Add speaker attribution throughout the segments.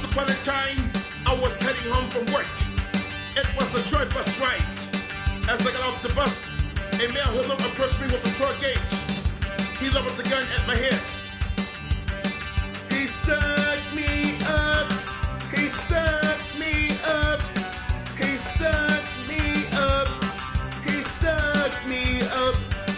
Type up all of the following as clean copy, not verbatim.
Speaker 1: Once upon a time, I was heading home from work. It was a joy bus ride. As I got off the bus, a male hoodlum approached me with a 12 gauge. He leveled the gun at my head. He stuck me up. He stuck me up. He stuck me up. He stuck me up.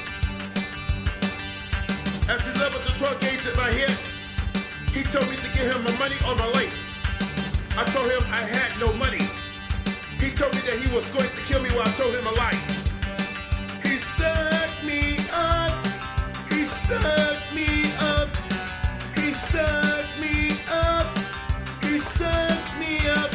Speaker 1: As he leveled the 12 gauge at my head, he told me to give him my money or my life. I told him I had no money. He told me that he was going to kill me while I told him a lie. He stuck me up. He stuck me up. He stuck me up. He stuck me up.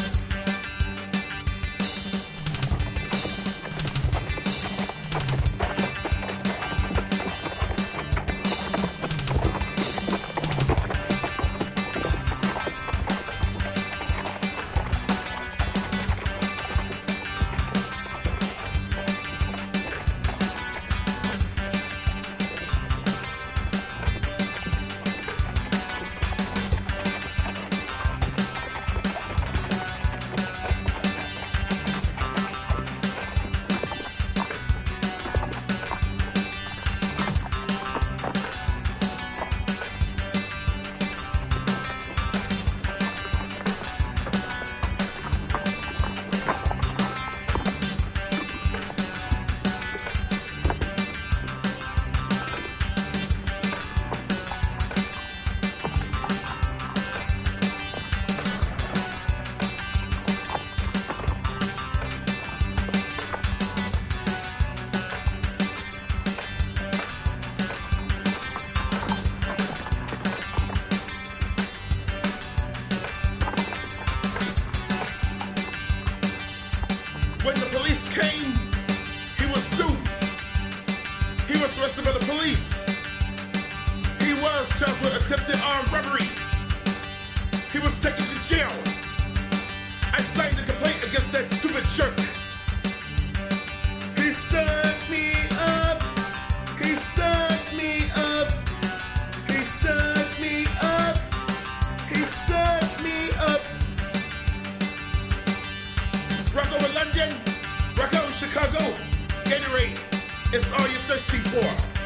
Speaker 1: When the police came, he was doomed. He was arrested by the police. He was charged with attempted armed robbery. He was taken to jail. I signed a complaint against that stupid jerk. He stuck me up. He stuck me up. He stuck me up. He stuck me up. Rock over London, rock over Chicago, Gatorade, it's all you're thirsty for.